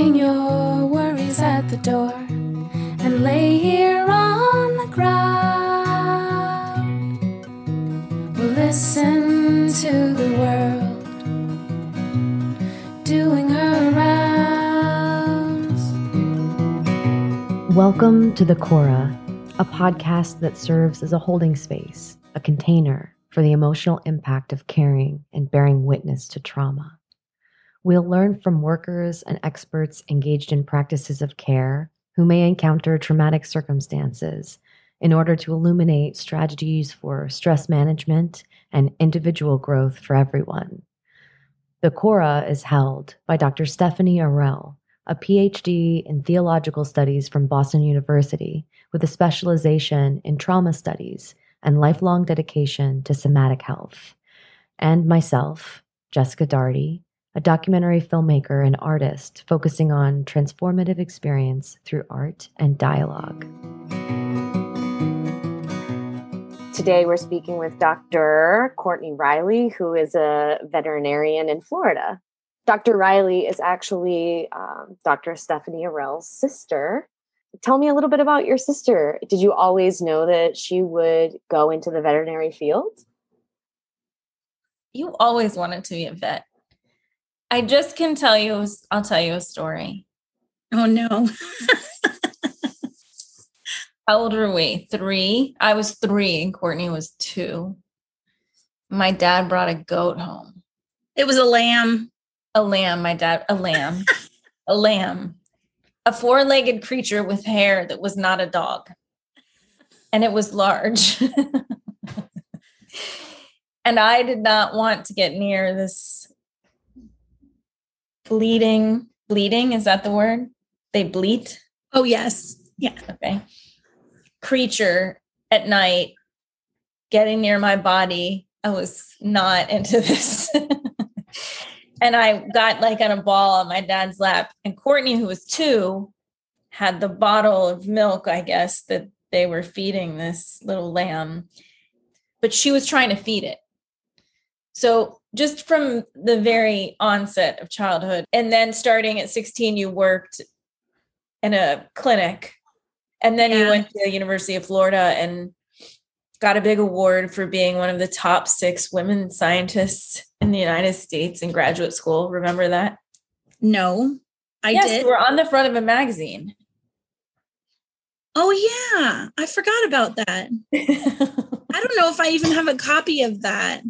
leaving your worries at the door and lay here on the ground. We'll listen to the world doing her rounds. Welcome to The Cora, a podcast that serves as a holding space, a container for the emotional impact of caring and bearing witness to trauma. We'll learn from workers and experts engaged in practices of care who may encounter traumatic circumstances in order to illuminate strategies for stress management and individual growth for everyone. The Cora is held by Dr. Stephanie Arel, a PhD in theological studies from Boston University with a specialization in trauma studies and lifelong dedication to somatic health, and myself, Jessica Daugherty, a documentary filmmaker and artist focusing on transformative experience through art and dialogue. Today we're speaking with Dr. Courtney Riley, who is a veterinarian in Florida. Dr. Riley is actually Dr. Stephanie Arel's sister. Tell me a little bit about your sister. Did you always know that she would go into the veterinary field? You always wanted to be a vet. I just can tell you, I'll tell you a story. Oh, no. How old were we? 3? I was 3 and Courtney was 2. My dad brought a goat home. It was a lamb. A lamb, a lamb. A lamb. A 4-legged creature with hair that was not a dog. And it was large. And I did not want to get near this bleeding, is that the word? They bleat? Oh, yes. Yeah. Okay. Creature at night getting near my body. I was not into this. And I got like on a ball on my dad's lap. And Courtney, who was 2, had the bottle of milk, I guess, that they were feeding this little lamb. But she was trying to feed it. So just from the very onset of childhood, and then starting at 16, you worked in a clinic, and then you went to the University of Florida and got a big award for being one of the top 6 women scientists in the United States in graduate school. Remember that? No, I yes, did. You were on the front of a magazine. Oh, yeah. I forgot about that. I don't know if I even have a copy of that.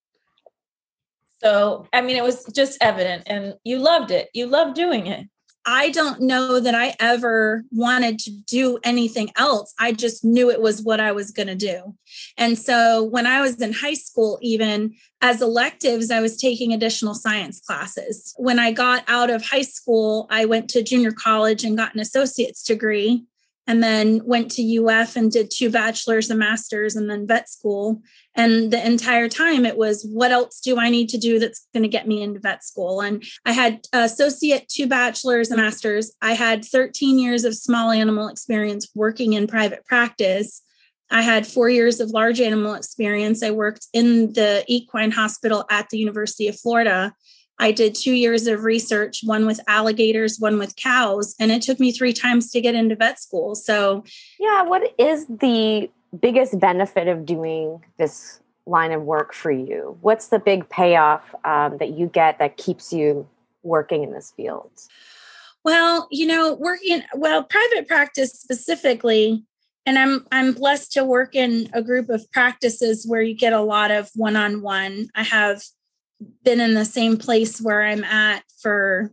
So, I mean, it was just evident, and you loved it. You loved doing it. I don't know that I ever wanted to do anything else. I just knew it was what I was going to do. And so when I was in high school, even as electives, I was taking additional science classes. When I got out of high school, I went to junior college and got an associate's degree, and then went to UF and did 2 bachelor's, a master's, and then vet school. And the entire time it was, what else do I need to do that's going to get me into vet school? And I had associate, 2 bachelor's, a master's. I had 13 years of small animal experience working in private practice. I had 4 years of large animal experience. I worked in the equine hospital at the University of Florida. I did 2 years of research, one with alligators, one with cows, and it took me 3 times to get into vet school. So, yeah, what is the biggest benefit of doing this line of work for you? What's the big payoff that you get that keeps you working in this field? Well, private practice specifically, and I'm blessed to work in a group of practices where you get a lot of one-on-one. I have been in the same place where I'm at for,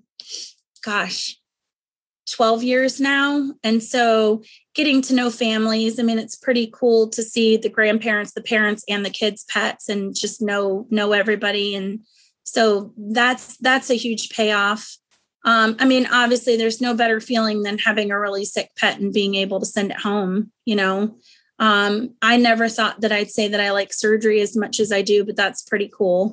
12 years now. And so getting to know families, I mean, it's pretty cool to see the grandparents, the parents, and the kids' pets, and just know everybody. And so that's a huge payoff. I mean, obviously there's no better feeling than having a really sick pet and being able to send it home, I never thought that I'd say that I like surgery as much as I do, but that's pretty cool.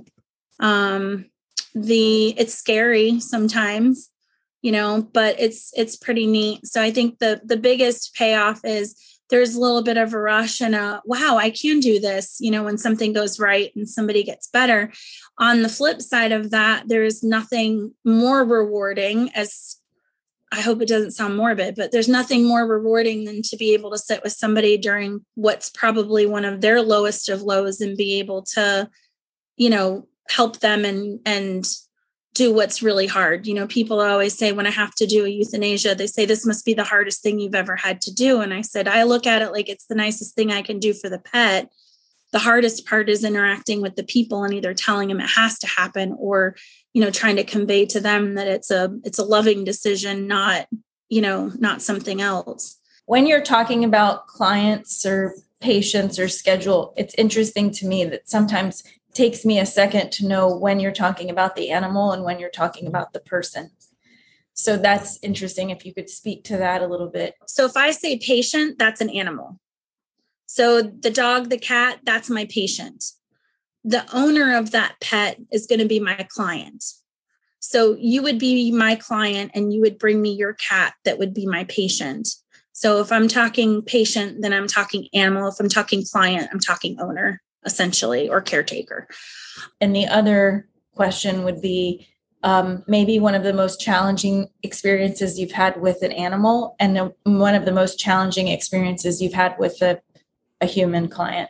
It's scary sometimes, but it's pretty neat. So I think the biggest payoff is there's a little bit of a rush and wow, I can do this, when something goes right and somebody gets better. On the flip side of that, there's nothing more rewarding as I hope it doesn't sound morbid, but there's nothing more rewarding than to be able to sit with somebody during what's probably one of their lowest of lows and be able to, help them and do what's really hard. People always say, when I have to do a euthanasia, they say, this must be the hardest thing you've ever had to do. And I said, I look at it like it's the nicest thing I can do for the pet. The hardest part is interacting with the people and either telling them it has to happen or, trying to convey to them that it's a loving decision, not something else. When you're talking about clients or patients or schedule, it's interesting to me that sometimes it takes me a second to know when you're talking about the animal and when you're talking about the person. So that's interesting. If you could speak to that a little bit. So if I say patient, that's an animal. So the dog, the cat, that's my patient. The owner of that pet is going to be my client. So you would be my client and you would bring me your cat that would be my patient. So if I'm talking patient, then I'm talking animal. If I'm talking client, I'm talking owner, essentially, or caretaker. And the other question would be maybe one of the most challenging experiences you've had with an animal and one of the most challenging experiences you've had with a human client.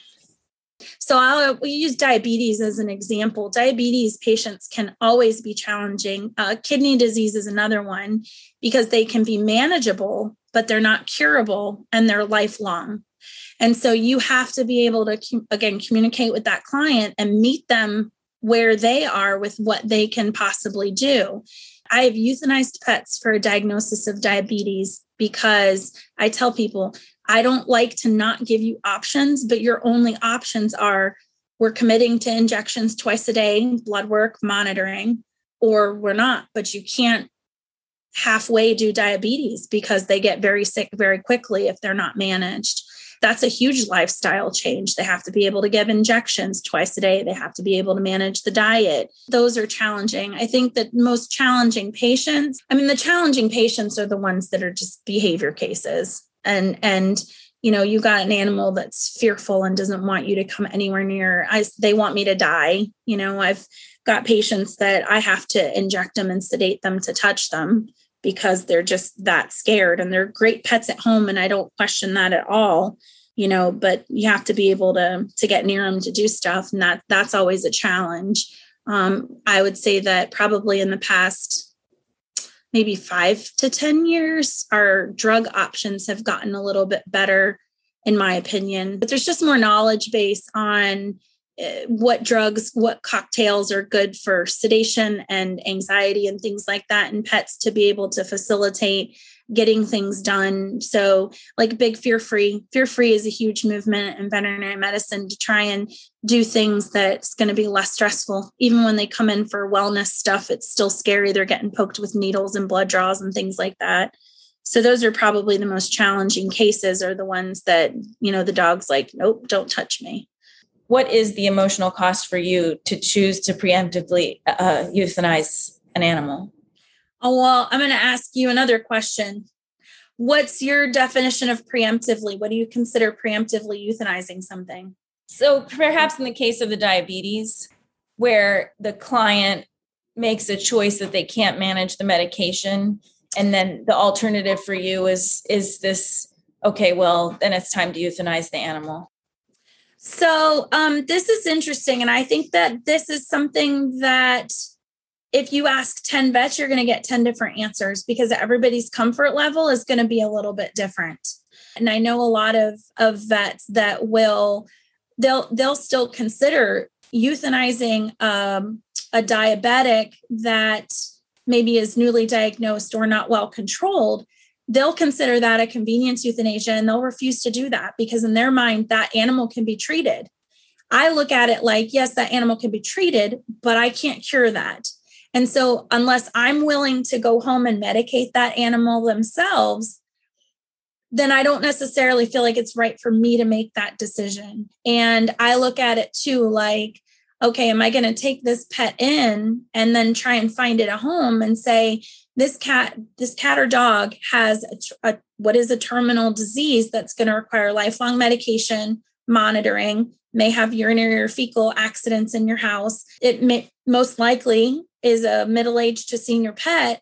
So we use diabetes as an example. Diabetes patients can always be challenging. Kidney disease is another one because they can be manageable, but they're not curable and they're lifelong. And so you have to be able to, again, communicate with that client and meet them where they are with what they can possibly do. I have euthanized pets for a diagnosis of diabetes because I tell people, I don't like to not give you options, but your only options are we're committing to injections twice a day, blood work, monitoring, or we're not, but you can't halfway do diabetes because they get very sick very quickly if they're not managed. That's a huge lifestyle change. They have to be able to give injections twice a day. They have to be able to manage the diet. Those are challenging. I think that most challenging patients, the challenging patients are the ones that are just behavior cases. And you got an animal that's fearful and doesn't want you to come anywhere near. They want me to die. I've got patients that I have to inject them and sedate them to touch them because they're just that scared, and they're great pets at home. And I don't question that at all, but you have to be able to get near them to do stuff. And that's always a challenge. I would say that probably in the past, maybe 5 to 10 years, our drug options have gotten a little bit better, in my opinion. But there's just more knowledge base on what drugs, what cocktails are good for sedation and anxiety and things like that in pets to be able to facilitate getting things done. So like big Fear Free is a huge movement in veterinary medicine to try and do things that's going to be less stressful. Even when they come in for wellness stuff, it's still scary. They're getting poked with needles and blood draws and things like that. So those are probably the most challenging cases, are the ones that, the dog's like, nope, don't touch me. What is the emotional cost for you to choose to preemptively euthanize an animal? Oh, well, I'm going to ask you another question. What's your definition of preemptively? What do you consider preemptively euthanizing something? So perhaps in the case of the diabetes, where the client makes a choice that they can't manage the medication, and then the alternative for you is this, okay, well, then it's time to euthanize the animal. So this is interesting. And I think that this is something that if you ask 10 vets, you're going to get 10 different answers because everybody's comfort level is going to be a little bit different. And I know a lot of vets that they'll still consider euthanizing a diabetic that maybe is newly diagnosed or not well controlled. They'll consider that a convenience euthanasia and they'll refuse to do that because in their mind, that animal can be treated. I look at it like, yes, that animal can be treated, but I can't cure that. And so unless I'm willing to go home and medicate that animal themselves, then I don't necessarily feel like it's right for me to make that decision. And I look at it too, like, okay, am I going to take this pet in and then try and find it a home and say, this cat or dog has what is a terminal disease that's going to require lifelong medication, monitoring, may have urinary or fecal accidents in your house. It may most likely is a middle-aged to senior pet.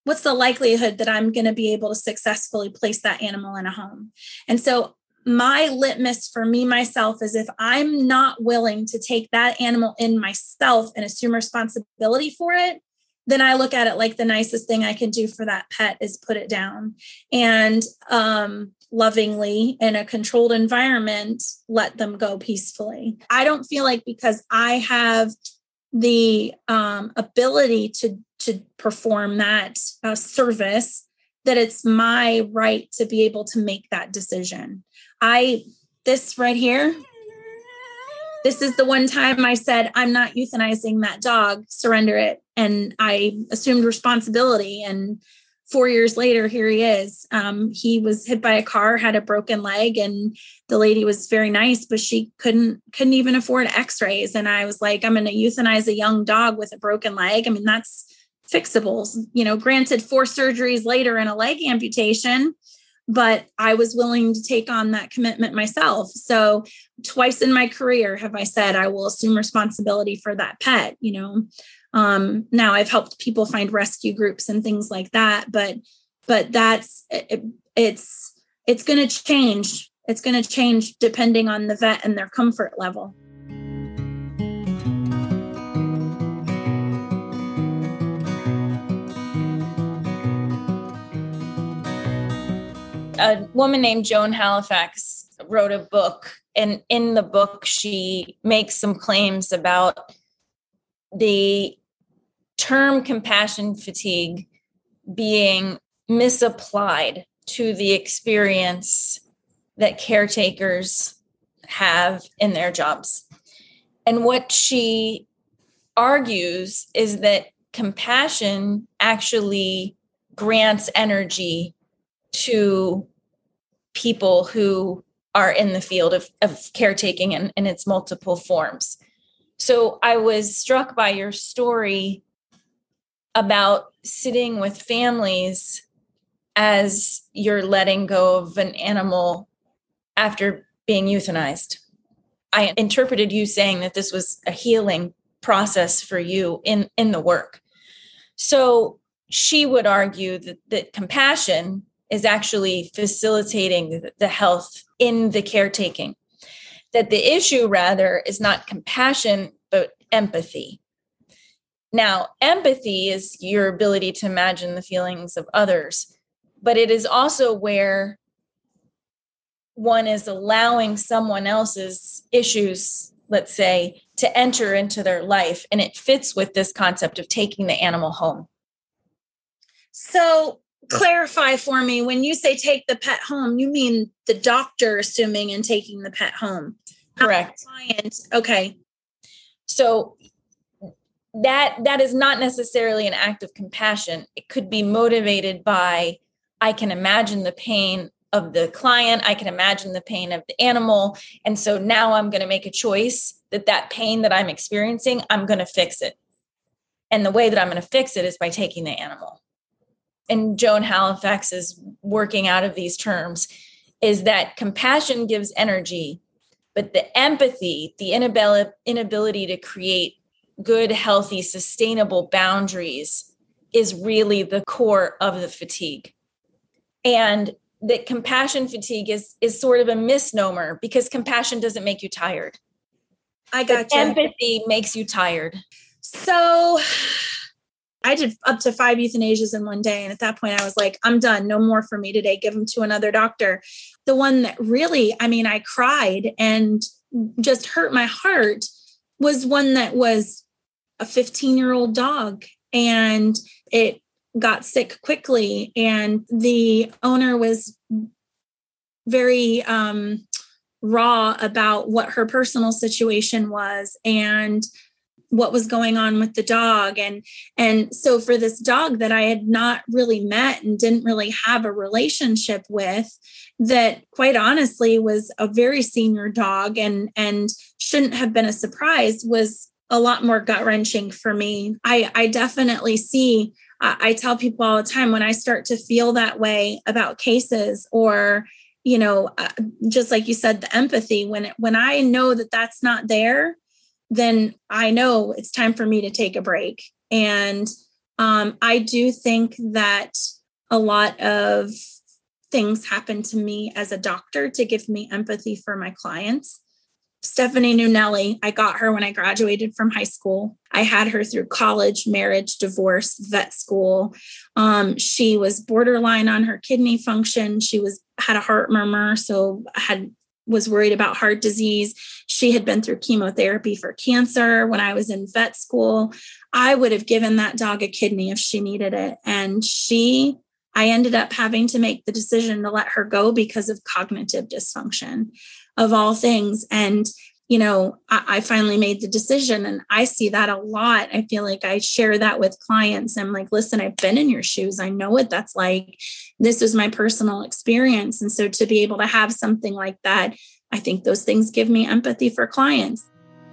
what's the likelihood that I'm going to be able to successfully place that animal in a home? And so my litmus for me, myself, is if I'm not willing to take that animal in myself and assume responsibility for it, then I look at it like the nicest thing I can do for that pet is put it down and lovingly, in a controlled environment, let them go peacefully. I don't feel like because I have the ability to perform that service, that it's my right to be able to make that decision. This right here, this is the one time I said, I'm not euthanizing that dog, surrender it. And I assumed responsibility. And 4 years later, here he is. He was hit by a car, had a broken leg, and the lady was very nice, but she couldn't even afford x-rays. And I was like, I'm going to euthanize a young dog with a broken leg. I mean, that's fixable. Granted, 4 surgeries later and a leg amputation, but I was willing to take on that commitment myself. So twice in my career have I said, I will assume responsibility for that pet, Now I've helped people find rescue groups and things like that, but that's, it's going to change. It's going to change depending on the vet and their comfort level. A woman named Joan Halifax wrote a book, and in the book, she makes some claims about the term compassion fatigue being misapplied to the experience that caretakers have in their jobs. And what she argues is that compassion actually grants energy to people who are in the field of caretaking in its multiple forms. So I was struck by your story about sitting with families as you're letting go of an animal after being euthanized. I interpreted you saying that this was a healing process for you in the work. So she would argue that compassion is actually facilitating the health in the caretaking. That the issue rather is not compassion, but empathy. Now, empathy is your ability to imagine the feelings of others, but it is also where one is allowing someone else's issues, let's say, to enter into their life. And it fits with this concept of taking the animal home. So clarify for me, when you say take the pet home, you mean the doctor assuming and taking the pet home? Correct. Client. Okay. So that is not necessarily an act of compassion. It could be motivated by, I can imagine the pain of the client. I can imagine the pain of the animal. And so now I'm going to make a choice that pain that I'm experiencing, I'm going to fix it. And the way that I'm going to fix it is by taking the animal. And Joan Halifax is working out of these terms, is that compassion gives energy, but the empathy, the inability to create good, healthy, sustainable boundaries is really the core of the fatigue. And that compassion fatigue is sort of a misnomer because compassion doesn't make you tired. I got you. Empathy makes you tired. So I did up to 5 euthanasias in one day. And at that point I was like, I'm done. No more for me today. Give them to another doctor. The one that really, I cried and just hurt my heart was one that was a 15-year-old dog, and it got sick quickly. And the owner was very raw about what her personal situation was and what was going on with the dog. And so for this dog that I had not really met and didn't really have a relationship with, that quite honestly was a very senior dog and shouldn't have been a surprise, was a lot more gut-wrenching for me. I definitely see, I tell people all the time, when I start to feel that way about cases, or, just like you said, the empathy, when I know that that's not there, then I know it's time for me to take a break. And I do think that a lot of things happen to me as a doctor to give me empathy for my clients. Stephanie Nunelli, I got her when I graduated from high school. I had her through college, marriage, divorce, vet school. She was borderline on her kidney function. She had a heart murmur, so was worried about heart disease. She had been through chemotherapy for cancer when I was in vet school. I would have given that dog a kidney if she needed it. And I ended up having to make the decision to let her go because of cognitive dysfunction, of all things. And, I finally made the decision, and I see that a lot. I feel like I share that with clients. I'm like, listen, I've been in your shoes. I know what that's like. This is my personal experience. And so to be able to have something like that, I think those things give me empathy for clients.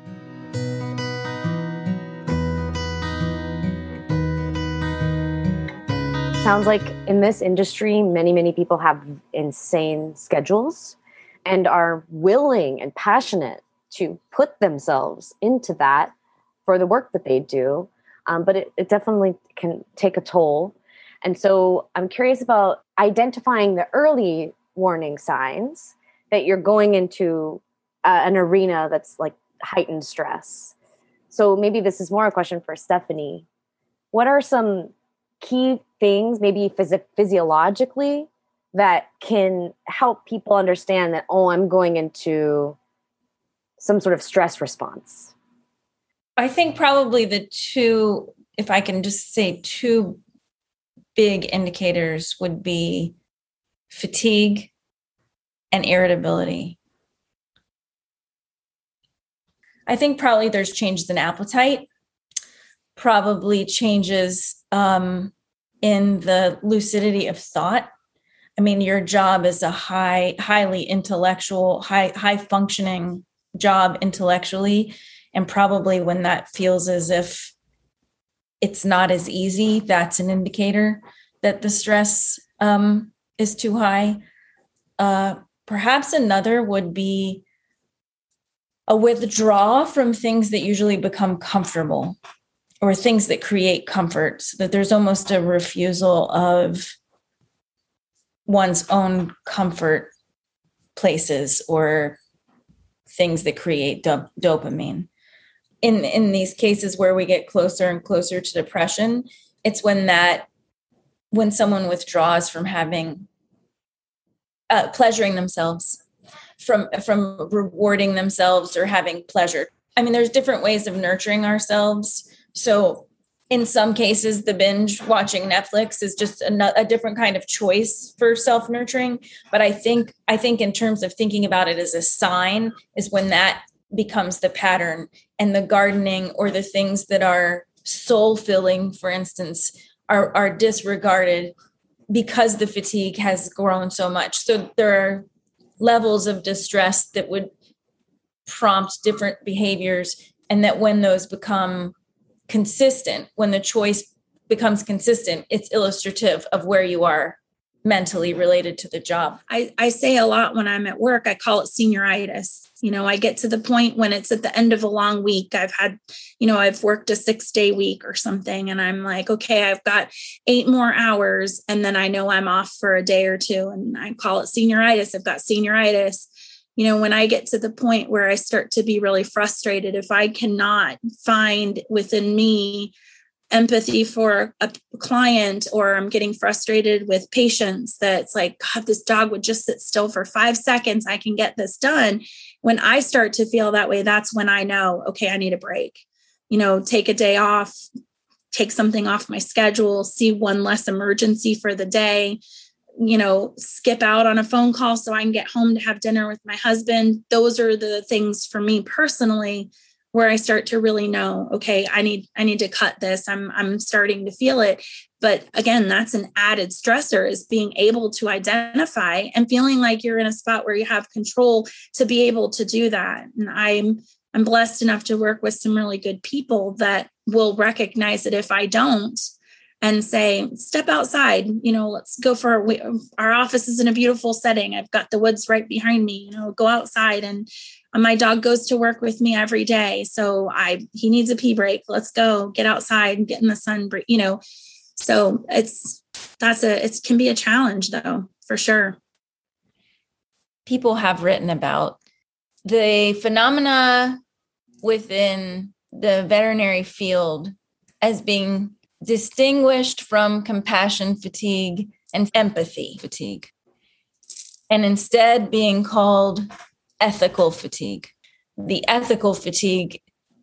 Sounds like in this industry, many, many people have insane schedules and are willing and passionate to put themselves into that for the work that they do. But it definitely can take a toll. And so I'm curious about identifying the early warning signs that you're going into an arena that's like heightened stress. So maybe this is more a question for Stephanie. What are some key things, maybe physiologically, that can help people understand that, I'm going into some sort of stress response? I think probably if I can just say two big indicators would be fatigue and irritability. I think probably there's changes in appetite, probably changes in the lucidity of thought. I mean, your job is a highly intellectual, high functioning job intellectually. And probably when that feels as if it's not as easy, that's an indicator that the stress is too high. Perhaps another would be a withdrawal from things that usually become comfortable or things that create comfort, so that there's almost a refusal of one's own comfort places or things that create dopamine. In these cases where we get closer and closer to depression, it's when someone withdraws from having pleasuring themselves, from rewarding themselves or having pleasure. I mean, there's different ways of nurturing ourselves. So in some cases, the binge watching Netflix is just a different kind of choice for self-nurturing. But I think in terms of thinking about it as a sign is when that becomes the pattern, and the gardening or the things that are soul-filling, for instance, are disregarded because the fatigue has grown so much. So there are levels of distress that would prompt different behaviors, and that when those become consistent, when the choice becomes consistent, it's illustrative of where you are mentally related to the job. I say a lot when I'm at work, I call it senioritis. I get to the point when it's at the end of a long week. I've worked a 6-day week or something, and I'm like, okay, I've got 8 more hours. And then I know I'm off for a day or two, and I call it senioritis. I've got senioritis. When I get to the point where I start to be really frustrated, if I cannot find within me empathy for a client, or I'm getting frustrated with patients that's like, God, this dog would just sit still for 5 seconds, I can get this done. When I start to feel that way, that's when I know, okay, I need a break. Take a day off, take something off my schedule, see one less emergency for the day, skip out on a phone call so I can get home to have dinner with my husband. Those are the things for me personally where I start to really know, okay, I need to cut this. I'm starting to feel it. But again, that's an added stressor, is being able to identify and feeling like you're in a spot where you have control to be able to do that. And I'm blessed enough to work with some really good people that will recognize that if I don't, and say, step outside, let's go for our office is in a beautiful setting. I've got the woods right behind me, go outside. And my dog goes to work with me every day. So he needs a pee break. Let's go get outside and get in the sun, So it can be a challenge though, for sure. People have written about the phenomena within the veterinary field as being distinguished from compassion fatigue and empathy fatigue, and instead being called ethical fatigue. The ethical fatigue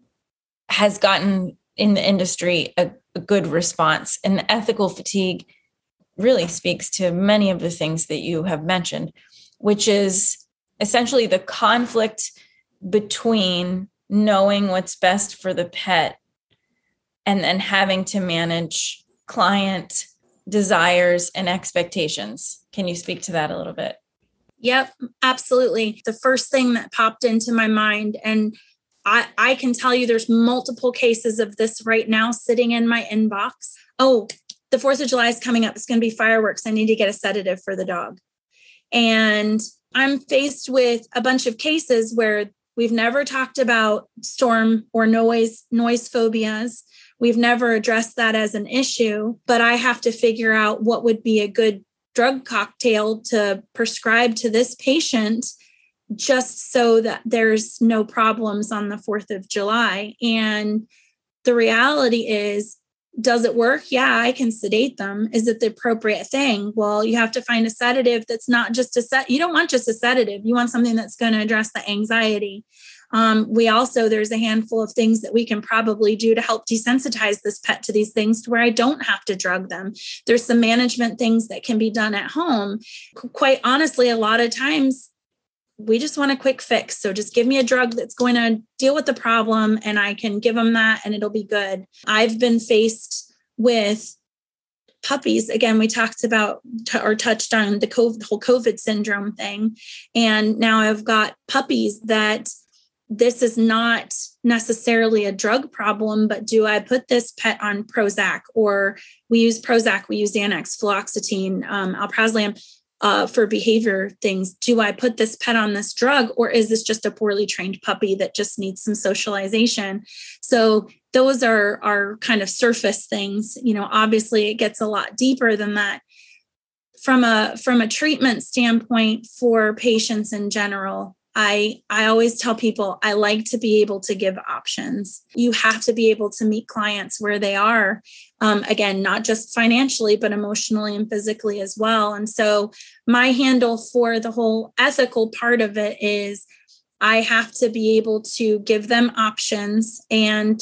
has gotten in the industry a good response, and the ethical fatigue really speaks to many of the things that you have mentioned, which is essentially the conflict between knowing what's best for the pet and then having to manage client desires and expectations. Can you speak to that a little bit? Yep, absolutely. The first thing that popped into my mind, and I can tell you there's multiple cases of this right now sitting in my inbox. Oh, the 4th of July is coming up. It's going to be fireworks. I need to get a sedative for the dog. And I'm faced with a bunch of cases where we've never talked about storm or noise phobias. We've never addressed that as an issue, but I have to figure out what would be a good drug cocktail to prescribe to this patient just so that there's no problems on the 4th of July. And the reality is, does it work? Yeah, I can sedate them. Is it the appropriate thing? Well, you have to find a sedative that's not just you don't want just a sedative. You want something that's going to address the anxiety. There's a handful of things that we can probably do to help desensitize this pet to these things to where I don't have to drug them. There's some management things that can be done at home. Quite honestly, a lot of times we just want a quick fix. So just give me a drug that's going to deal with the problem and I can give them that and it'll be good. I've been faced with puppies. Again, we talked about or touched on the whole COVID syndrome thing. And now I've got puppies that this is not necessarily a drug problem, but do I put this pet on Prozac? Or we use Prozac, we use Xanax, fluoxetine, alprazolam for behavior things. Do I put this pet on this drug, or is this just a poorly trained puppy that just needs some socialization? So those are kind of surface things. Obviously it gets a lot deeper than that. From a treatment standpoint for patients in general, I always tell people I like to be able to give options. You have to be able to meet clients where they are. Again, not just financially, but emotionally and physically as well. And so my handle for the whole ethical part of it is I have to be able to give them options and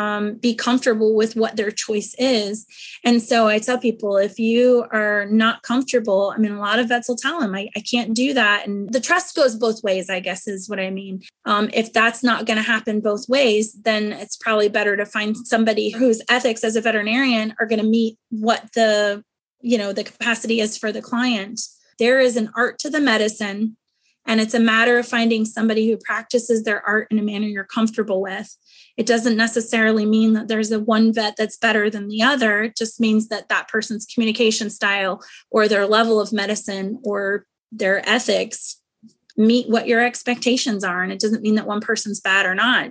be comfortable with what their choice is. And so I tell people, if you are not comfortable, a lot of vets will tell them, I can't do that. And the trust goes both ways, I guess is what I mean. If that's not going to happen both ways, then it's probably better to find somebody whose ethics as a veterinarian are going to meet what the capacity is for the client. There is an art to the medicine. And it's a matter of finding somebody who practices their art in a manner you're comfortable with. It doesn't necessarily mean that there's a one vet that's better than the other. It just means that that person's communication style or their level of medicine or their ethics meet what your expectations are. And it doesn't mean that one person's bad or not.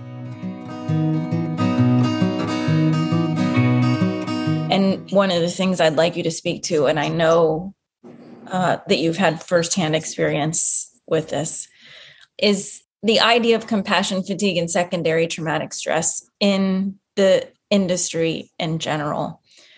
And one of the things I'd like you to speak to, and I know that you've had firsthand experience with this, is the idea of compassion fatigue and secondary traumatic stress in the industry in general.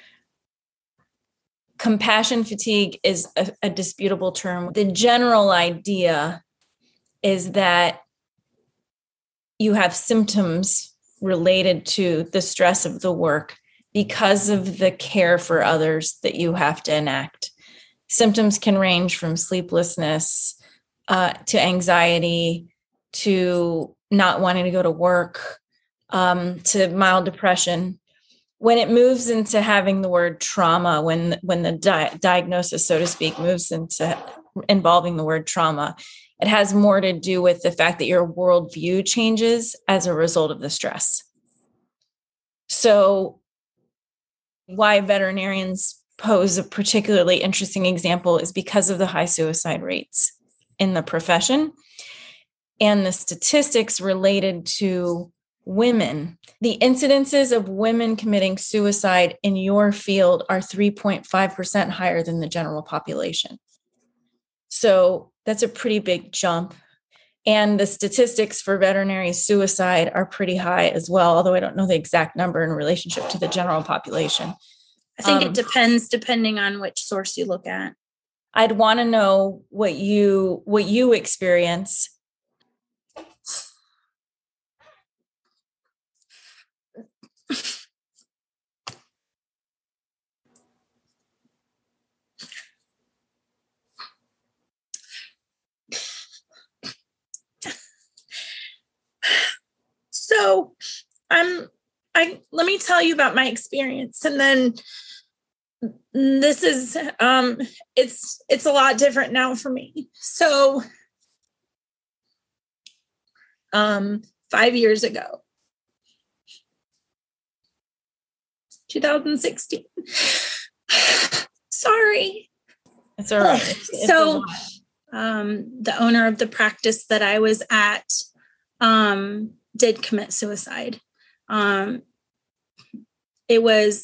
Compassion fatigue is a disputable term. The general idea is that you have symptoms related to the stress of the work because of the care for others that you have to enact. Symptoms can range from sleeplessness to anxiety, to not wanting to go to work, to mild depression. When it moves into having the word trauma, when the diagnosis, so to speak, moves into involving the word trauma, it has more to do with the fact that your worldview changes as a result of the stress. So why veterinarians pose a particularly interesting example is because of the high suicide rates in the profession and the statistics related to women. The incidences of women committing suicide in your field are 3.5% higher than the general population. So that's a pretty big jump. And the statistics for veterinary suicide are pretty high as well, although I don't know the exact number in relationship to the general population. I think it depends depending on which source you look at. I'd want to know what you experience. So let me tell you about my experience, and then this is it's a lot different now for me. So 5 years ago, 2016. Sorry. It's all right. So the owner of the practice that I was at did commit suicide. It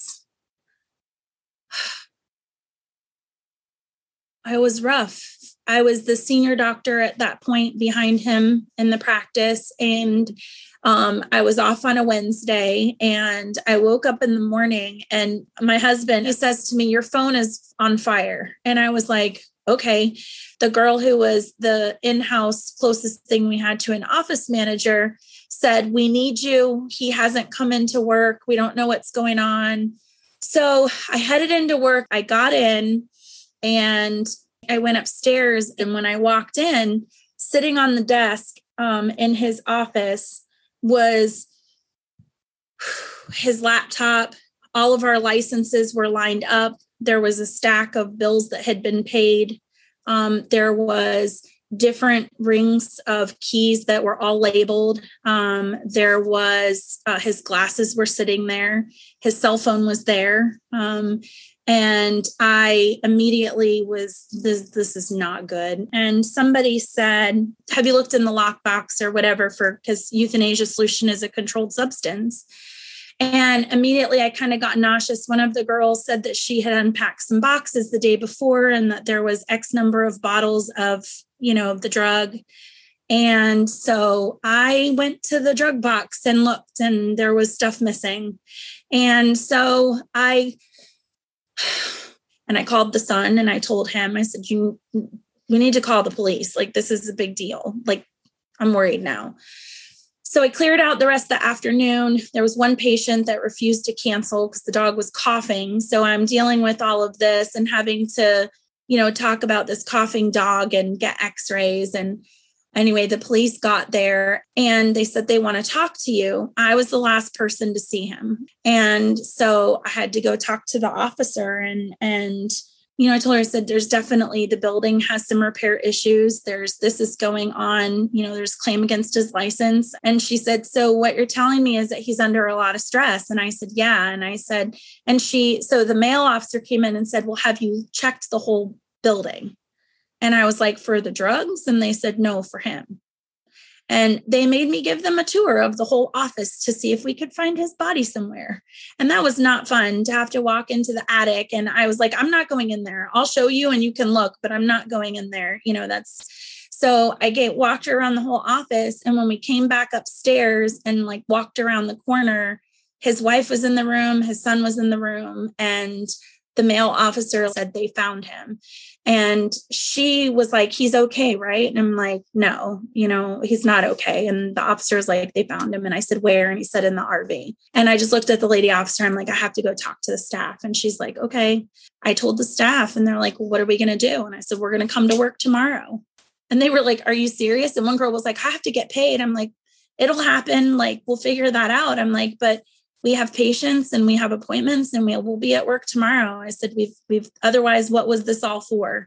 was rough. I was the senior doctor at that point behind him in the practice. And I was off on a Wednesday, and I woke up in the morning, and my husband, he says to me, "Your phone is on fire." And I was like, okay. The girl who was the in-house closest thing we had to an office manager said, "We need you. He hasn't come into work. We don't know what's going on." So I headed into work. I got in and I went upstairs. And when I walked in, sitting on the desk in his office was his laptop. All of our licenses were lined up. There was a stack of bills that had been paid. There was different rings of keys that were all labeled. There was his glasses were sitting there. His cell phone was there. And I immediately was, this is not good. And somebody said, "Have you looked in the lockbox or whatever because euthanasia solution is a controlled substance?" And immediately I kind of got nauseous. One of the girls said that she had unpacked some boxes the day before and that there was X number of bottles of, the drug. And so I went to the drug box and looked, and there was stuff missing. And so I called the son and I told him, I said, we need to call the police. Like, this is a big deal. Like, I'm worried now. So I cleared out the rest of the afternoon. There was one patient that refused to cancel because the dog was coughing. So I'm dealing with all of this and having to, talk about this coughing dog and get x-rays. And anyway, the police got there and they said, "They want to talk to you." I was the last person to see him. And so I had to go talk to the officer and I told her, I said, "There's definitely, the building has some repair issues. This is going on, there's claim against his license." And she said, "So what you're telling me is that he's under a lot of stress?" And I said, "Yeah." And I said, so the male officer came in and said, "Well, have you checked the whole building?" And I was like, "For the drugs?" And they said, "No, for him." And they made me give them a tour of the whole office to see if we could find his body somewhere. And that was not fun to have to walk into the attic. And I was like, "I'm not going in there. I'll show you and you can look, but I'm not going in there." So I walked around the whole office. And when we came back upstairs and walked around the corner, his wife was in the room, his son was in the room, and the male officer said they found him. And she was like, "He's okay, right?" And I'm like, "No, he's not okay." And the officer was like, "They found him." And I said, "Where?" And he said, "In the RV." And I just looked at the lady officer. I'm like, "I have to go talk to the staff." And she's like, "Okay." I told the staff and they're like, "Well, what are we going to do?" And I said, "We're going to come to work tomorrow." And they were like, "Are you serious?" And one girl was like, "I have to get paid." I'm like, "It'll happen. We'll figure that out." I'm like, "But we have patients and we have appointments and we'll be at work tomorrow." I said, we've otherwise, what was this all for?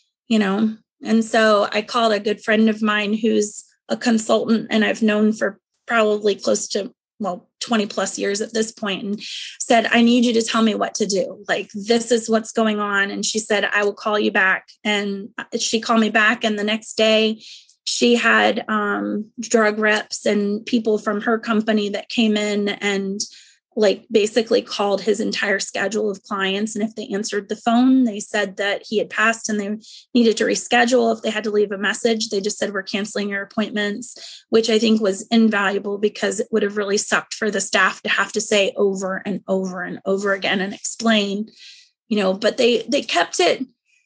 And so I called a good friend of mine who's a consultant and I've known for probably close to 20 plus years at this point, and said, I need you to tell me what to do. Like, this is what's going on. And she said, I will call you back. And she called me back. And the next day she had drug reps and people from her company that came in and like basically called his entire schedule of clients. And if they answered the phone, they said that he had passed and they needed to reschedule. If they had to leave a message, they just said, we're canceling your appointments, which I think was invaluable because it would have really sucked for the staff to have to say over and over and over again and explain, but they kept it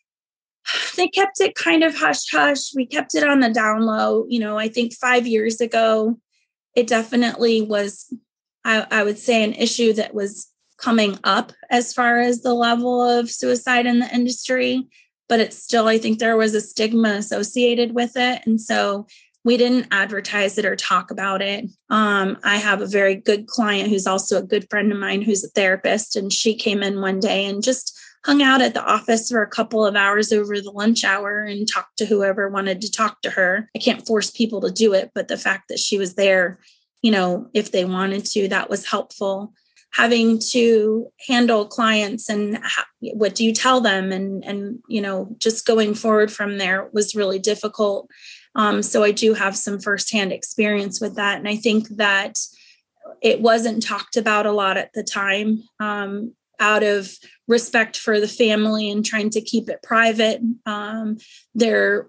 kind of hush hush. We kept it on the down low. I think 5 years ago, it definitely was, I would say, an issue that was coming up as far as the level of suicide in the industry, but it's still, I think there was a stigma associated with it. And so we didn't advertise it or talk about it. I have a very good client who's also a good friend of mine who's a therapist, and she came in one day and just hung out at the office for a couple of hours over the lunch hour and talked to whoever wanted to talk to her. I can't force people to do it, but the fact that she was there, if they wanted to, that was helpful. Having to handle clients and what do you tell them? And just going forward from there was really difficult. So I do have some firsthand experience with that. And I think that it wasn't talked about a lot at the time, out of respect for the family and trying to keep it private. There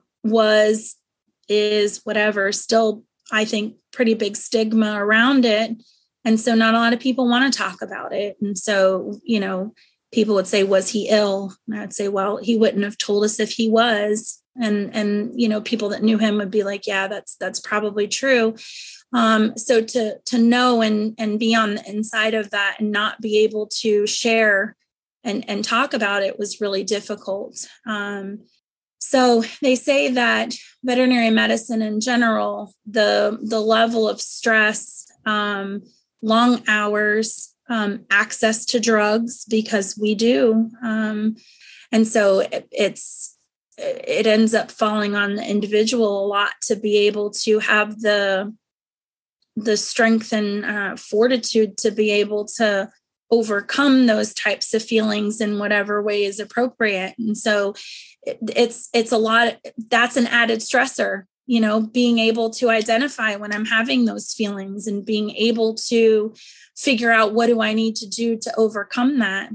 is whatever, still, I think, pretty big stigma around it. And so not a lot of people want to talk about it. And so, people would say, was he ill? And I would say, well, he wouldn't have told us if he was. And people that knew him would be like, yeah, that's probably true. So to know and be on the inside of that and not be able to share and talk about it was really difficult. So they say that veterinary medicine in general, the level of stress, long hours, access to drugs, because we do. And so it ends up falling on the individual a lot to be able to have the strength and fortitude to be able to overcome those types of feelings in whatever way is appropriate. And so it's a lot. That's an added stressor, being able to identify when I'm having those feelings and being able to figure out what do I need to do to overcome that.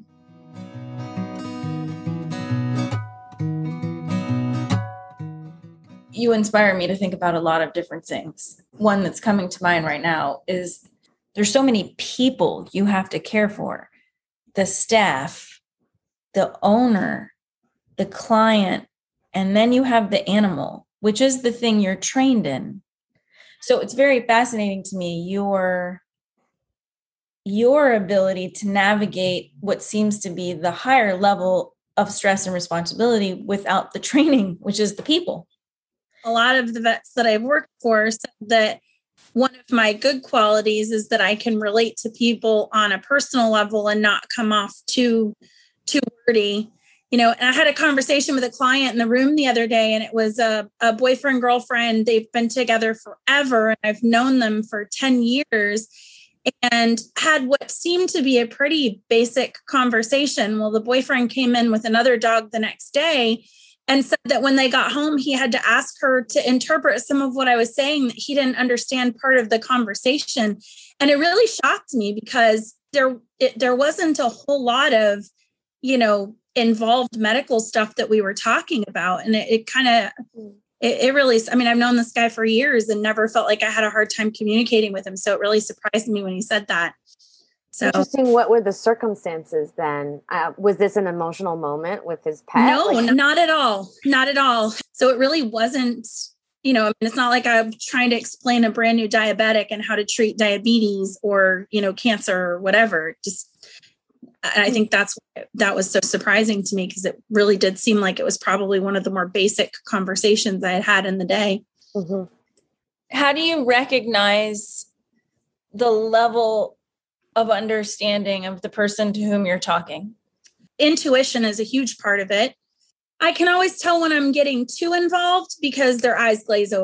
You inspire me to think about a lot of different things. One that's coming to mind right now is there's so many people you have to care for. The staff, the owner, the client, and then you have the animal, which is the thing you're trained in. So it's very fascinating to me, your ability to navigate what seems to be the higher level of stress and responsibility without the training, which is the people. A lot of the vets that I've worked for said that one of my good qualities is that I can relate to people on a personal level and not come off too wordy. And I had a conversation with a client in the room the other day, and it was a boyfriend, girlfriend. They've been together forever, and I've known them for 10 years and had what seemed to be a pretty basic conversation. Well, the boyfriend came in with another dog the next day and said that when they got home, he had to ask her to interpret some of what I was saying, that he didn't understand part of the conversation. And it really shocked me because there wasn't a whole lot of, involved medical stuff that we were talking about. And it really, I've known this guy for years and never felt like I had a hard time communicating with him. So it really surprised me when he said that. So interesting. What were the circumstances then? Was this an emotional moment with his pet? No, not at all. Not at all. So it really wasn't, it's not like I'm trying to explain a brand new diabetic and how to treat diabetes or, cancer or whatever. I think that was so surprising to me because it really did seem like it was probably one of the more basic conversations I had in the day. Mm-hmm. How do you recognize the level of understanding of the person to whom you're talking? Intuition is a huge part of it. I can always tell when I'm getting too involved because their eyes glaze over.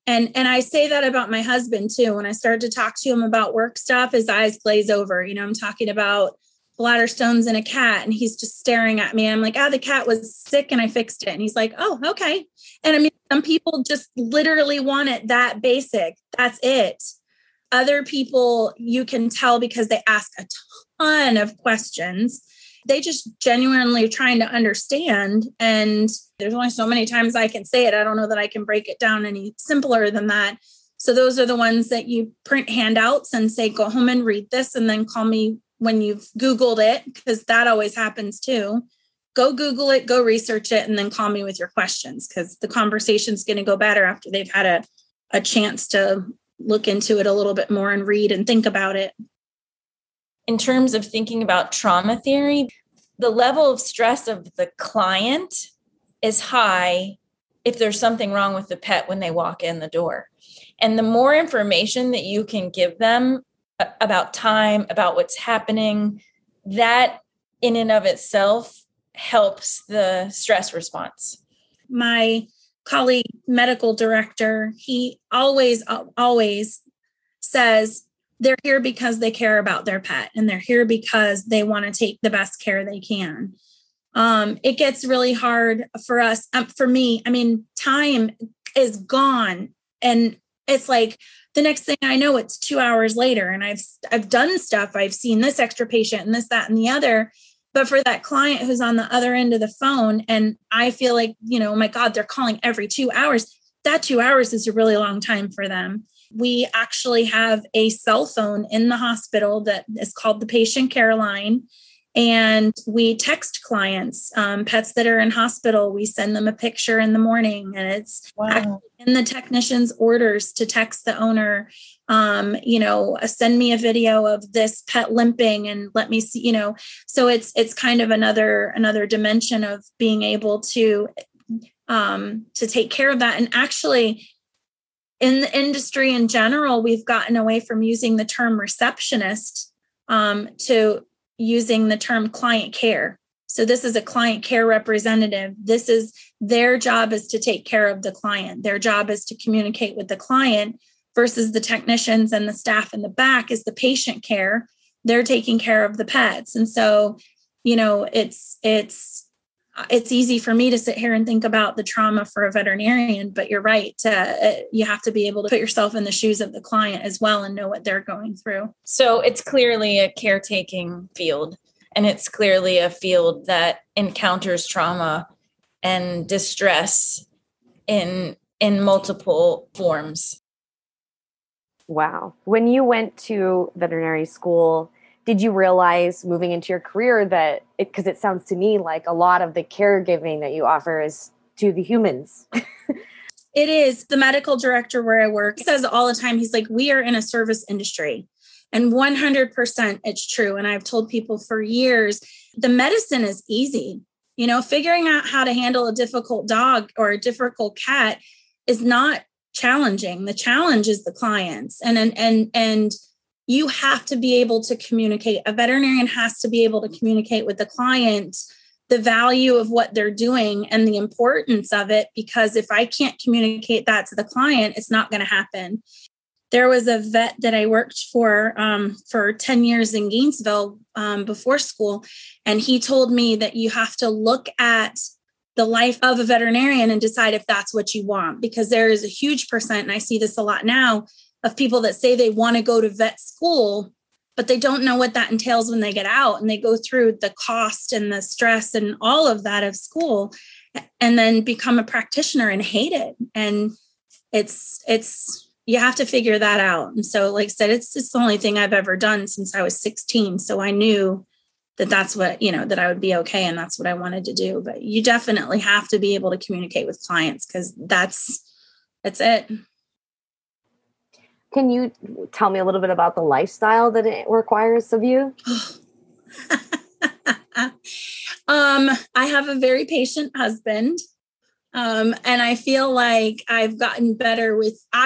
And I say that about my husband too. When I start to talk to him about work stuff, his eyes glaze over. You know, I'm talking about bladder stones in a cat, and he's just staring at me. I'm like, the cat was sick and I fixed it. And he's like, oh, okay. And I mean, some people just literally want it that basic. That's it. Other people, you can tell because they ask a ton of questions. They just genuinely trying to understand. And there's only so many times I can say it. I don't know that I can break it down any simpler than that. So those are the ones that you print handouts and say, go home and read this, and then call me when you've Googled it, because that always happens too. Go Google it, go research it, and then call me with your questions, because the conversation's going to go better after they've had a chance to look into it a little bit more and read and think about it. In terms of thinking about trauma theory, the level of stress of the client is high if there's something wrong with the pet when they walk in the door. And the more information that you can give them about time, about what's happening, that in and of itself helps the stress response. My colleague, medical director, he always says, they're here because they care about their pet, and they're here because they want to take the best care they can. It gets really hard for us. For me, I mean, time is gone, and it's like the next thing I know, it's 2 hours later, and I've done stuff. I've seen this extra patient and this, that, and the other. But for that client who's on the other end of the phone, and I feel like, you know, oh my God, they're calling every 2 hours. That 2 hours is a really long time for them. We actually have a cell phone in the hospital that is called the patient care line. And we text clients, pets that are in hospital. We send them a picture in the morning, and it's in the technician's orders to text the owner, send me a video of this pet limping and let me see, so it's kind of another dimension of being able to take care of that. And actually, in the industry in general, we've gotten away from using the term receptionist to using the term client care. So this is a client care representative. This is their job, is to take care of the client. Their job is to communicate with the client, versus the technicians and the staff in the back is the patient care. They're taking care of the pets. And so, it's easy for me to sit here and think about the trauma for a veterinarian, but you're right. You have to be able to put yourself in the shoes of the client as well and know what they're going through. So it's clearly a caretaking field, and it's clearly a field that encounters trauma and distress in multiple forms. Wow. When you went to veterinary school, did you realize moving into your career that because it sounds to me like a lot of the caregiving that you offer is to the humans? It is. The medical director where I work says all the time, he's like, we are in a service industry, and 100% it's true. And I've told people for years, the medicine is easy. Figuring out how to handle a difficult dog or a difficult cat is not challenging. The challenge is the clients. And you have to be able to communicate. A veterinarian has to be able to communicate with the client the value of what they're doing and the importance of it, because if I can't communicate that to the client, it's not going to happen. There was a vet that I worked for 10 years in Gainesville before school, and he told me that you have to look at the life of a veterinarian and decide if that's what you want, because there is a huge percent, and I see this a lot now, of people that say they want to go to vet school, but they don't know what that entails when they get out, and they go through the cost and the stress and all of that of school, and then become a practitioner and hate it. And you have to figure that out. And so, like I said, it's the only thing I've ever done since I was 16. So I knew that that's what, that I would be okay. And that's what I wanted to do. But you definitely have to be able to communicate with clients, because that's it. Can you tell me a little bit about the lifestyle that it requires of you? I have a very patient husband. And I feel like I've gotten better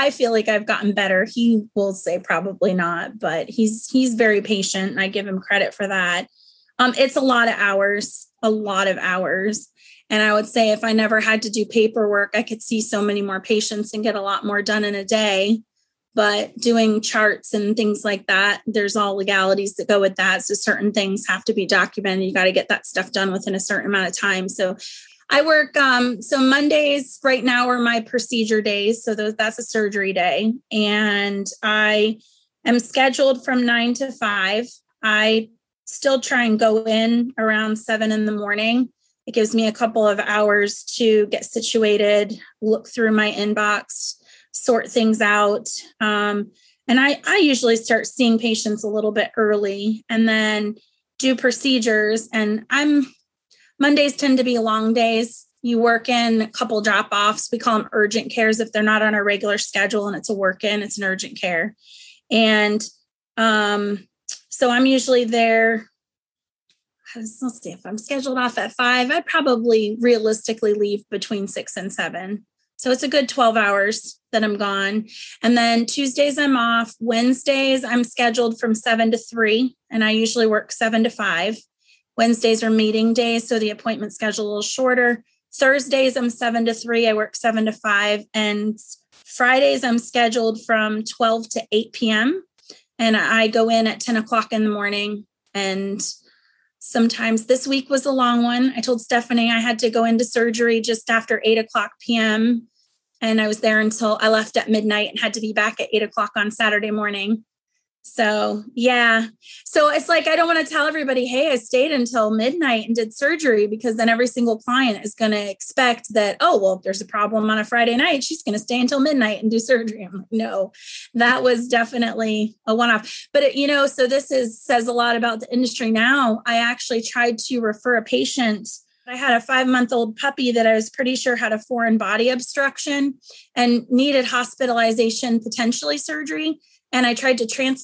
He will say probably not, but he's very patient, and I give him credit for that. It's a lot of hours. And I would say if I never had to do paperwork, I could see so many more patients and get a lot more done in a day. But doing charts and things like that, there's all legalities that go with that. So certain things have to be documented. You got to get that stuff done within a certain amount of time. So I work, so Mondays right now are my procedure days. So that's a surgery day. And I am scheduled from 9 to 5. I still try and go in around 7 in the morning. It gives me a couple of hours to get situated, look through my inbox, sort things out. And I usually start seeing patients a little bit early and then do procedures. And Mondays tend to be long days. You work in a couple drop-offs. We call them urgent cares if they're not on a regular schedule and it's a work-in, it's an urgent care. And so I'm usually there. Let's see, if I'm scheduled off at 5, I'd probably realistically leave between 6 and 7. So it's a good 12 hours that I'm gone. And then Tuesdays I'm off. Wednesdays I'm scheduled from 7 to 3, and I usually work 7 to 5. Wednesdays are meeting days, so the appointment schedule a little shorter. Thursdays I'm 7 to 3. I work 7 to 5. And Fridays I'm scheduled from 12 to 8 p.m. And I go in at 10 o'clock in the morning. And sometimes this week was a long one. I told Stephanie I had to go into surgery just after 8 o'clock p.m. And I was there until I left at midnight and had to be back at 8 o'clock on Saturday morning. So, yeah. So it's like, I don't want to tell everybody, hey, I stayed until midnight and did surgery, because then every single client is going to expect that, oh, well, if there's a problem on a Friday night, she's going to stay until midnight and do surgery. I'm like, no, that was definitely a one-off. But, so this says a lot about the industry now. I actually tried to refer a patient. I had a 5-month-old puppy that I was pretty sure had a foreign body obstruction and needed hospitalization, potentially surgery. And I tried to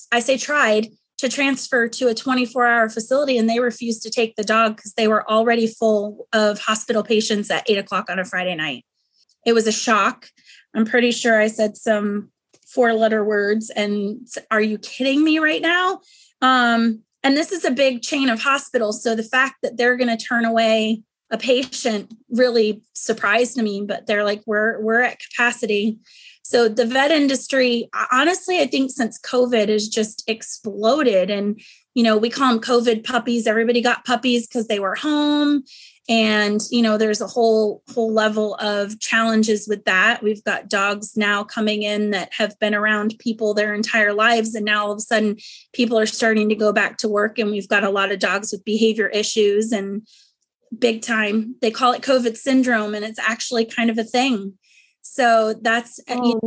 transfer to a 24-hour facility, and they refused to take the dog because they were already full of hospital patients at 8 o'clock on a Friday night. It was a shock. I'm pretty sure I said some 4-letter words and are you kidding me right now? And this is a big chain of hospitals. So the fact that they're going to turn away a patient really surprised me, but they're like, we're at capacity. So the vet industry, honestly, I think since COVID has just exploded, and, we call them COVID puppies. Everybody got puppies because they were home. And, there's a whole level of challenges with that. We've got dogs now coming in that have been around people their entire lives. And now all of a sudden people are starting to go back to work. And we've got a lot of dogs with behavior issues and big time. They call it COVID syndrome, and it's actually kind of a thing. So that's,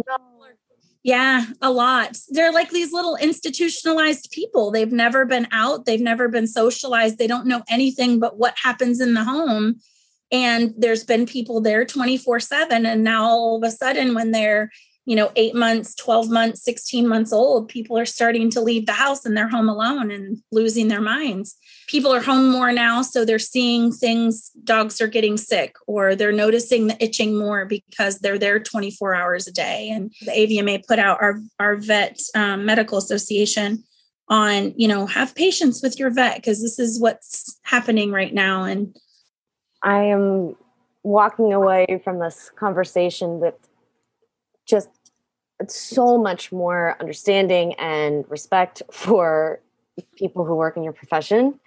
yeah, a lot. They're like these little institutionalized people. They've never been out. They've never been socialized. They don't know anything but what happens in the home. And there's been people there 24/7. And now all of a sudden, when they're, 8 months, 12 months, 16 months old, people are starting to leave the house and they're home alone and losing their minds. People are home more now, so they're seeing things, dogs are getting sick, or they're noticing the itching more because they're there 24 hours a day. And the AVMA put out our vet medical association on, have patience with your vet, because this is what's happening right now. And I am walking away from this conversation with just so much more understanding and respect for people who work in your profession.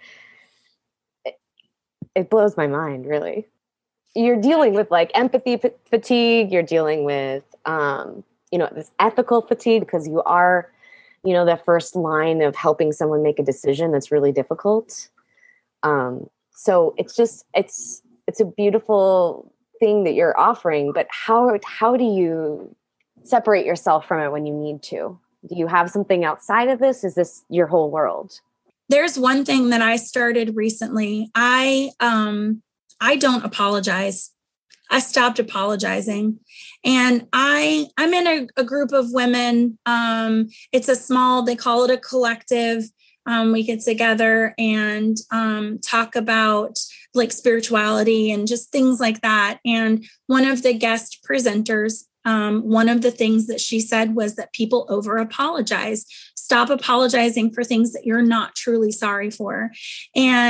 It blows my mind, really. You're dealing with like empathy fatigue. You're dealing with, this ethical fatigue, because you are, the first line of helping someone make a decision that's really difficult. So it's a beautiful thing that you're offering, but how do you separate yourself from it when you need to? Do you have something outside of this? Is this your whole world? There's one thing that I started recently. I don't apologize. I stopped apologizing. And I'm in a group of women. It's they call it a collective. We get together and talk about like spirituality and just things like that. And one of the guest presenters, one of the things that she said was that people over apologize. Stop apologizing for things that you're not truly sorry for. And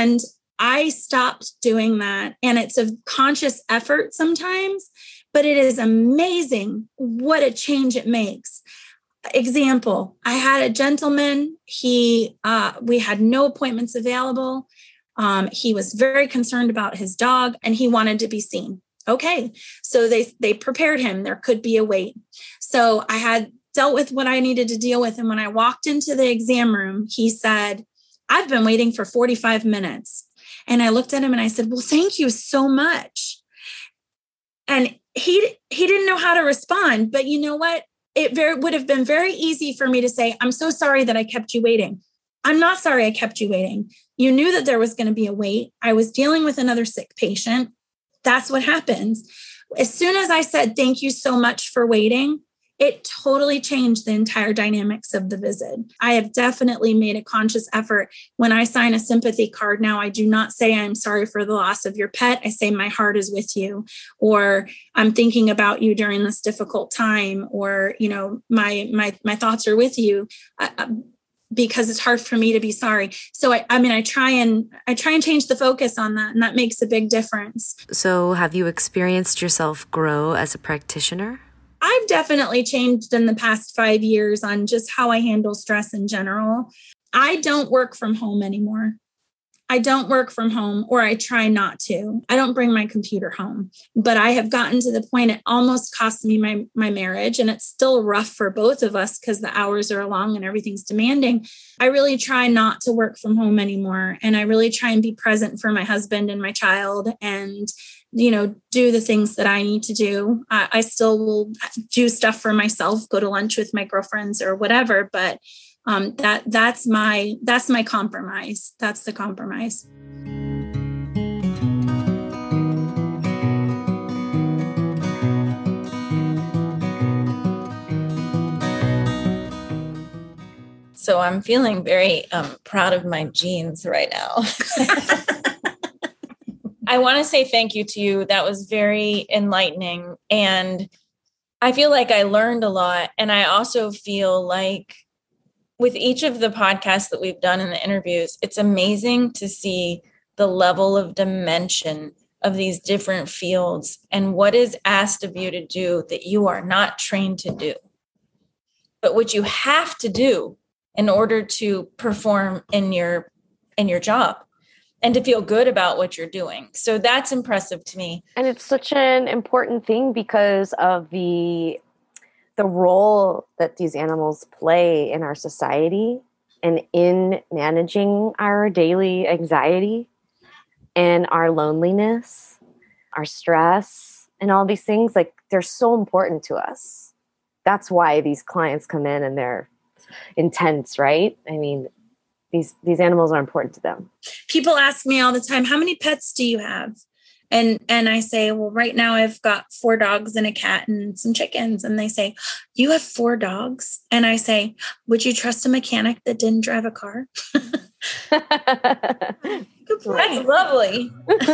I stopped doing that. And it's a conscious effort sometimes, but it is amazing what a change it makes. Example, I had a gentleman, we had no appointments available. He was very concerned about his dog and he wanted to be seen. Okay. So they prepared him. There could be a wait. So I had dealt with what I needed to deal with. And when I walked into the exam room, he said, I've been waiting for 45 minutes. And I looked at him and I said, well, thank you so much. And he didn't know how to respond, but you know what? It would have been very easy for me to say, I'm so sorry that I kept you waiting. I'm not sorry I kept you waiting. You knew that there was going to be a wait. I was dealing with another sick patient. That's what happens. As soon as I said, thank you so much for waiting, it totally changed the entire dynamics of the visit. I have definitely made a conscious effort. When I sign a sympathy card now, I do not say I'm sorry for the loss of your pet. I say my heart is with you, or I'm thinking about you during this difficult time, or, you know, my thoughts are with you. Because it's hard for me to be sorry. So I try and change the focus on that, and that makes a big difference. So have you experienced yourself grow as a practitioner? I've definitely changed in the past 5 years on just how I handle stress in general. I don't work from home anymore. I don't work from home, or I try not to. I don't bring my computer home, but I have gotten to the point it almost cost me my marriage, and it's still rough for both of us because the hours are long and everything's demanding. I really try not to work from home anymore. And I really try and be present for my husband and my child, and, you know, do the things that I need to do. I still will do stuff for myself, go to lunch with my girlfriends or whatever, but that's my compromise. That's the compromise. So I'm feeling very proud of my genes right now. I want to say thank you to you. That was very enlightening. And I feel like I learned a lot. And I also feel like with each of the podcasts that we've done in the interviews, it's amazing to see the level of dimension of these different fields and what is asked of you to do that you are not trained to do, but what you have to do in order to perform in your job and to feel good about what you're doing. So that's impressive to me. And it's such an important thing because of the role that these animals play in our society and in managing our daily anxiety and our loneliness, our stress, and all these things. Like, they're so important to us. That's why these clients come in and they're intense, right? I mean, these animals are important to them. People ask me all the time, how many pets do you have? And I say, well, right now I've got 4 dogs and a cat and some chickens. And they say, you have 4 dogs? And I say, would you trust a mechanic that didn't drive a car? Good point. That's lovely.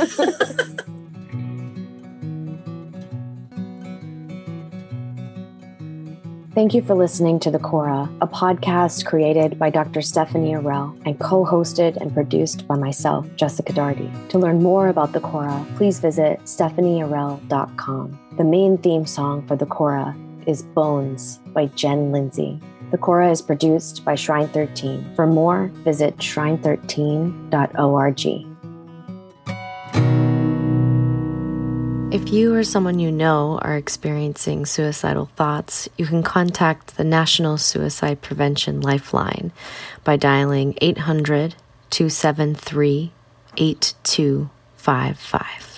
Thank you for listening to The Cora, a podcast created by Dr. Stephanie Arel and co-hosted and produced by myself, Jessica Darty. To learn more about The Cora, please visit stephaniearel.com. The main theme song for The Cora is Bones by Jen Lindsay. The Cora is produced by Shrine 13. For more, visit shrine13.org. If you or someone you know are experiencing suicidal thoughts, you can contact the National Suicide Prevention Lifeline by dialing 800-273-8255.